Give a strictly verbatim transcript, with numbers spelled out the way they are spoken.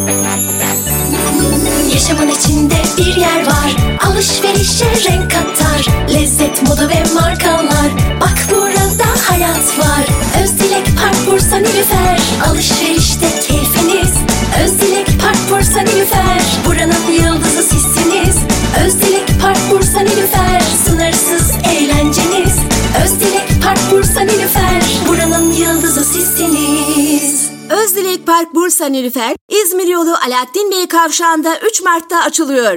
Yaşamın içinde bir yer var, alışverişe renk katar. Lezzet, moda ve markalar, bak burada hayat var. Özdilek Park Bursa Nilüfer, alışverişte keyfiniz. Özdilek Park Bursa Nilüfer, buranın yıldızı sizsiniz. Özdilek Park Bursa Nilüfer, sınırsız eğlenceniz. Özdilek Park Bursa Nilüfer, buranın yıldızı sizsiniz. Özdilek Park Bursa Nilüfer, İzmir yolu Alaaddin Bey kavşağında üç Mart'ta açılıyor.